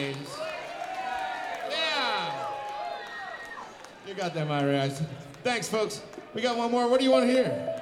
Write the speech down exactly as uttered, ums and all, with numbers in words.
eyes. Yeah. You got them, Ira. Thanks, folks. We got one more. What do you want to hear?